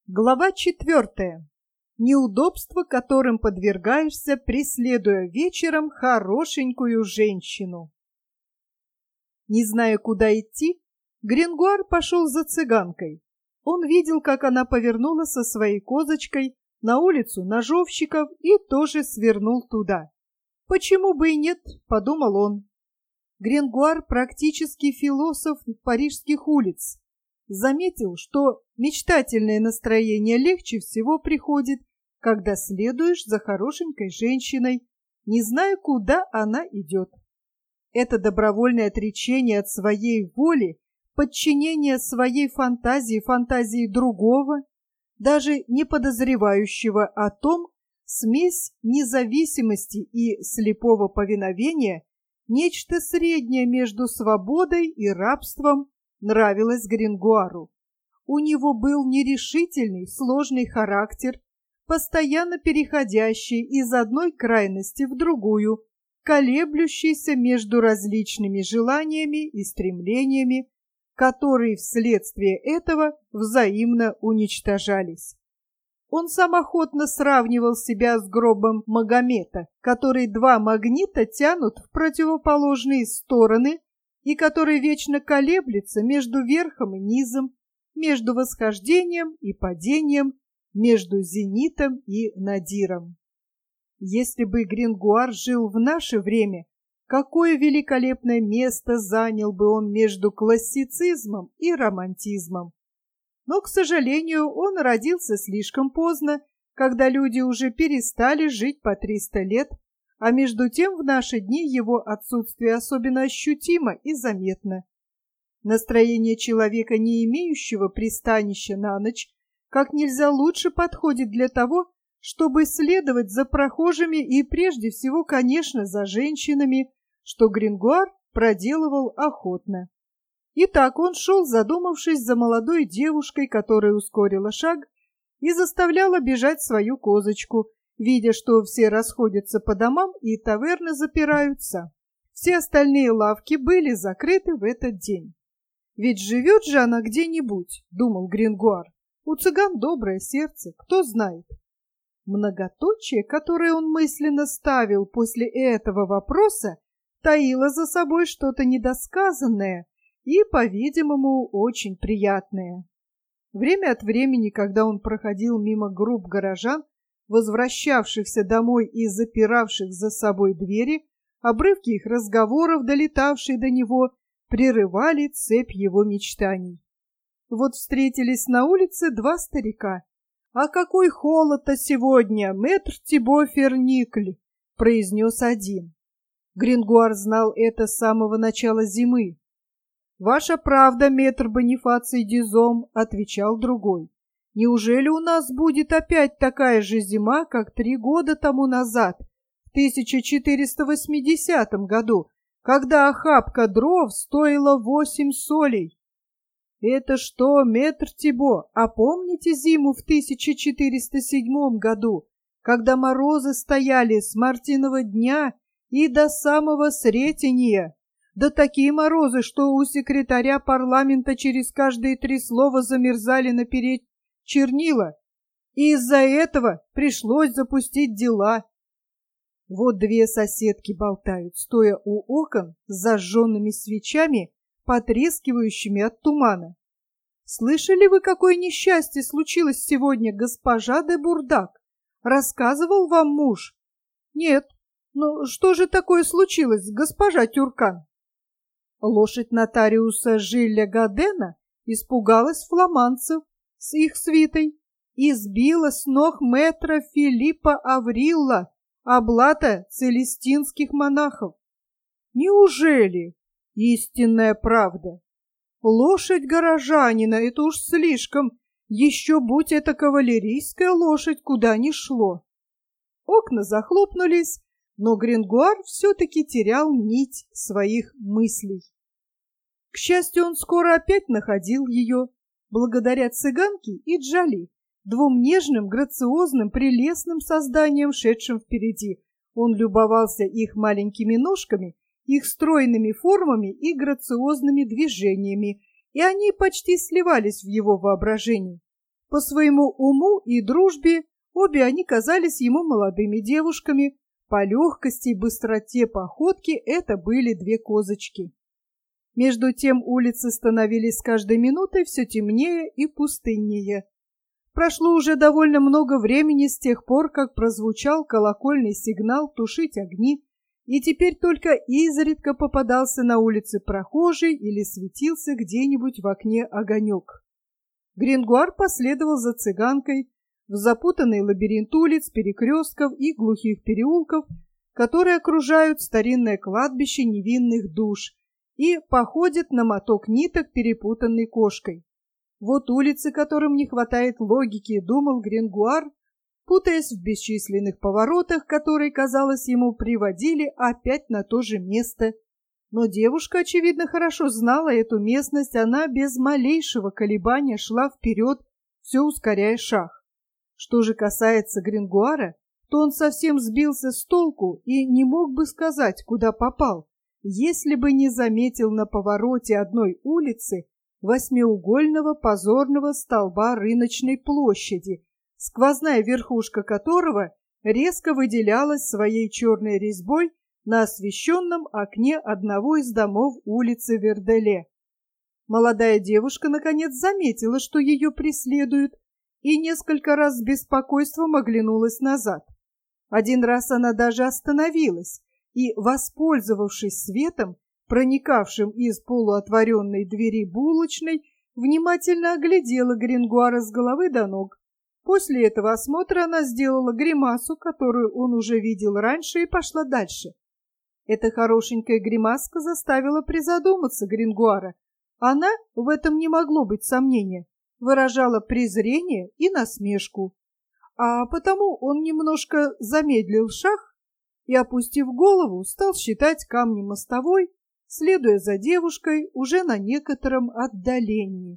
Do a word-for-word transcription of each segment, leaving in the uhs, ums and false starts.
Глава четвертая. Неудобства, которым подвергаешься, преследуя вечером хорошенькую женщину. Не зная, куда идти, Грингуар пошел за цыганкой. Он видел, как она повернула со своей козочкой на улицу Ножовщиков и тоже свернул туда. «Почему бы и нет?» — подумал он. Грингуар практически философ парижских улиц. Заметил, что мечтательное настроение легче всего приходит, когда следуешь за хорошенькой женщиной, не зная, куда она идет. Это добровольное отречение от своей воли, подчинение своей фантазии фантазии другого, даже не подозревающего о том, смесь независимости и слепого повиновения, нечто среднее между свободой и рабством, нравилось Грингуару. У него был нерешительный, сложный характер, постоянно переходящий из одной крайности в другую, колеблющийся между различными желаниями и стремлениями, которые вследствие этого взаимно уничтожались. Он сам охотно сравнивал себя с гробом Магомета, который два магнита тянут в противоположные стороны и который вечно колеблется между верхом и низом, между восхождением и падением, между зенитом и надиром. Если бы Грингуар жил в наше время, какое великолепное место занял бы он между классицизмом и романтизмом. Но, к сожалению, он родился слишком поздно, когда люди уже перестали жить по триста лет, а между тем в наши дни его отсутствие особенно ощутимо и заметно. Настроение человека, не имеющего пристанища на ночь, как нельзя лучше подходит для того, чтобы следовать за прохожими и прежде всего, конечно, за женщинами, что Грингуар проделывал охотно. Итак, он шел, задумавшись за молодой девушкой, которая ускорила шаг и заставляла бежать свою козочку, видя, что все расходятся по домам и таверны запираются. Все остальные лавки были закрыты в этот день. «Ведь живет же она где-нибудь», — думал Грингуар. «У цыган доброе сердце, кто знает». Многоточие, которое он мысленно ставил после этого вопроса, таило за собой что-то недосказанное и, по-видимому, очень приятное. Время от времени, когда он проходил мимо групп горожан, возвращавшихся домой и запиравших за собой двери, обрывки их разговоров, долетавшие до него, прерывали цепь его мечтаний. Вот встретились на улице два старика. «А какой холод-то сегодня, мэтр Тибо Ферникль!» — произнес один. Грингуар знал это с самого начала зимы. «Ваша правда, мэтр Бонифаций Дизом», — отвечал другой. «Неужели у нас будет опять такая же зима, как три года тому назад, в тысяча четыреста восьмидесятом году, когда охапка дров стоила восемь солей?» «Это что, мэтр Тибо, а помните зиму в тысяча четыреста седьмом году, когда морозы стояли с мартиного дня и до самого Сретения? Да такие морозы, что у секретаря парламента через каждые три слова замерзали напереть чернила, и из-за этого пришлось запустить дела». Вот две соседки болтают, стоя у окон с зажженными свечами, потрескивающими от тумана. «Слышали вы, какое несчастье случилось сегодня, госпожа де Бурдак? Рассказывал вам муж?» «Нет. Ну что же такое случилось, госпожа Тюркан?» Лошадь нотариуса Жилля Гадена испугалась фламандцев с их свитой и сбила с ног мэтра Филиппа Аврилла, облата целестинских монахов. «Неужели? Истинная правда. Лошадь горожанина — это уж слишком. Еще будь это кавалерийская лошадь, куда ни шло». Окна захлопнулись, но Грингуар все-таки терял нить своих мыслей. К счастью, он скоро опять находил ее, благодаря цыганке и Джали, двум нежным, грациозным, прелестным созданиям, шедшим впереди. Он любовался их маленькими ножками, их стройными формами и грациозными движениями, и они почти сливались в его воображении. По своему уму и дружбе обе они казались ему молодыми девушками, по легкости и быстроте походки это были две козочки. Между тем улицы становились с каждой минутой все темнее и пустыннее. Прошло уже довольно много времени с тех пор, как прозвучал колокольный сигнал тушить огни, и теперь только изредка попадался на улице прохожий или светился где-нибудь в окне огонек. Грингуар последовал за цыганкой в запутанный лабиринт улиц, перекрестков и глухих переулков, которые окружают старинное кладбище невинных душ и походят на моток ниток, перепутанный кошкой. Вот улицы, которым не хватает логики, думал Грингуар, путаясь в бесчисленных поворотах, которые, казалось ему, приводили опять на то же место. Но девушка, очевидно, хорошо знала эту местность, она без малейшего колебания шла вперед, все ускоряя шаг. Что же касается Грингуара, то он совсем сбился с толку и не мог бы сказать, куда попал, если бы не заметил на повороте одной улицы восьмиугольного позорного столба рыночной площади, сквозная верхушка которого резко выделялась своей черной резьбой на освещенном окне одного из домов улицы Верделе. Молодая девушка наконец заметила, что ее преследуют, и несколько раз с беспокойством оглянулась назад. Один раз она даже остановилась и, воспользовавшись светом, проникавшим из полуотворенной двери булочной, внимательно оглядела Грингуара с головы до ног. После этого осмотра она сделала гримасу, которую он уже видел раньше, и пошла дальше. Эта хорошенькая гримаска заставила призадуматься Грингуара. Она, в этом не могло быть сомнения, выражала презрение и насмешку. А потому он немножко замедлил шаг и, опустив голову, стал считать камни мостовой, следуя за девушкой уже на некотором отдалении.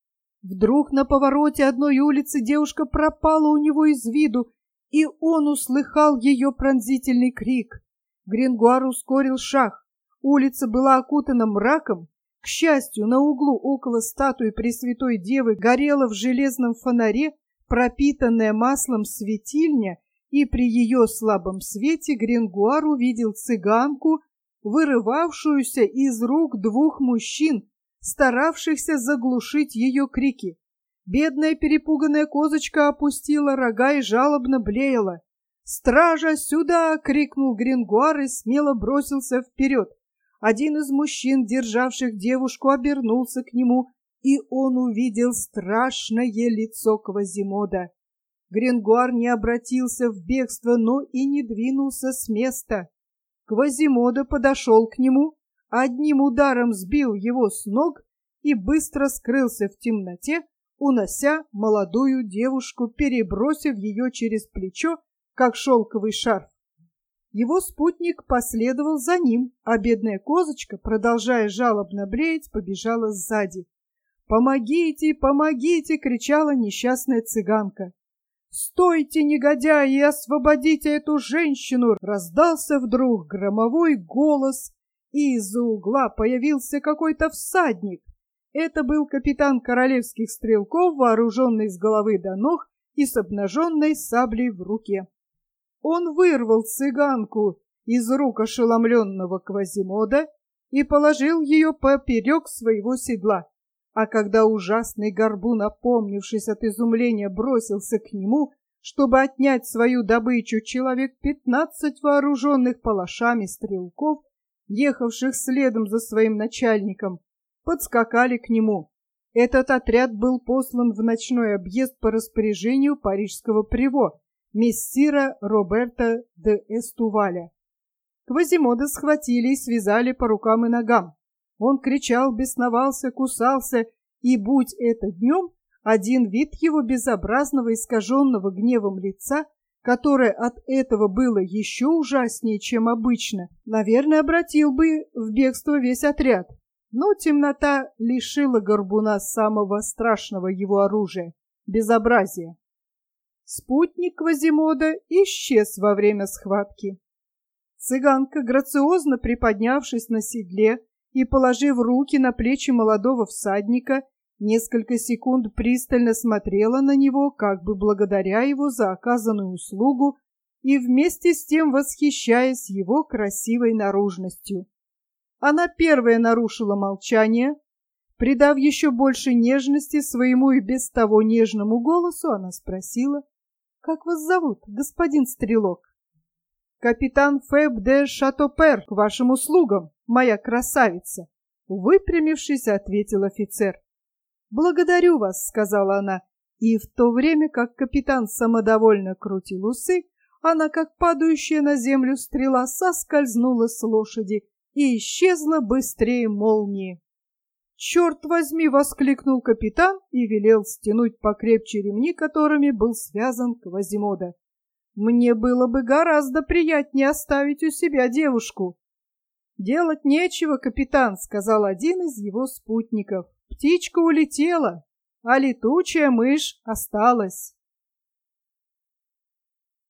Вдруг на повороте одной улицы девушка пропала у него из виду, и он услыхал ее пронзительный крик. Грингуар ускорил шаг. Улица была окутана мраком. К счастью, на углу около статуи Пресвятой Девы горела в железном фонаре пропитанная маслом светильня, и при ее слабом свете Грингуар увидел цыганку, вырывавшуюся из рук двух мужчин, старавшихся заглушить ее крики. Бедная перепуганная козочка опустила рога и жалобно блеяла. «Стража, сюда!» — крикнул Грингуар и смело бросился вперед. Один из мужчин, державших девушку, обернулся к нему, и он увидел страшное лицо Квазимода. Грингуар не обратился в бегство, но и не двинулся с места. Квазимода подошел к нему, одним ударом сбил его с ног и быстро скрылся в темноте, унося молодую девушку, перебросив ее через плечо, как шелковый шарф. Его спутник последовал за ним, а бедная козочка, продолжая жалобно блеять, побежала сзади. «Помогите, помогите!» — кричала несчастная цыганка. «Стойте, негодяи, и освободите эту женщину!» — раздался вдруг громовой голос, и из-за угла появился какой-то всадник. Это был капитан королевских стрелков, вооруженный с головы до ног и с обнаженной саблей в руке. Он вырвал цыганку из рук ошеломленного Квазимода и положил ее поперек своего седла. А когда ужасный горбун, опомнившись от изумления, бросился к нему, чтобы отнять свою добычу, человек пятнадцать вооруженных палашами стрелков, ехавших следом за своим начальником, подскакали к нему. Этот отряд был послан в ночной объезд по распоряжению парижского приво, мессира Роберта де Эстуваля. Квазимода схватили и связали по рукам и ногам. Он кричал, бесновался, кусался, и, будь это днем, один вид его безобразного, искаженного гневом лица, которое от этого было еще ужаснее, чем обычно, наверное, обратил бы в бегство весь отряд. Но темнота лишила горбуна самого страшного его оружия — безобразия. Спутник Квазимода исчез во время схватки. Цыганка, грациозно приподнявшись на седле и положив руки на плечи молодого всадника, Несколько секунд пристально смотрела на него, как бы благодаря его за оказанную услугу и вместе с тем восхищаясь его красивой наружностью. Она первая нарушила молчание. Придав еще больше нежности своему и без того нежному голосу, она спросила: «Как вас зовут, господин Стрелок?» «Капитан Феб де Шатопер, к вашим услугам, моя красавица!» Выпрямившись, ответил офицер. «Благодарю вас», — сказала она, и в то время как капитан самодовольно крутил усы, она, как падающая на землю стрела, соскользнула с лошади и исчезла быстрее молнии. «Черт возьми!» — воскликнул капитан и велел стянуть покрепче ремни, которыми был связан Квазимода. «Мне было бы гораздо приятнее оставить у себя девушку». «Делать нечего, капитан», — сказал один из его спутников. «Птичка улетела, а летучая мышь осталась».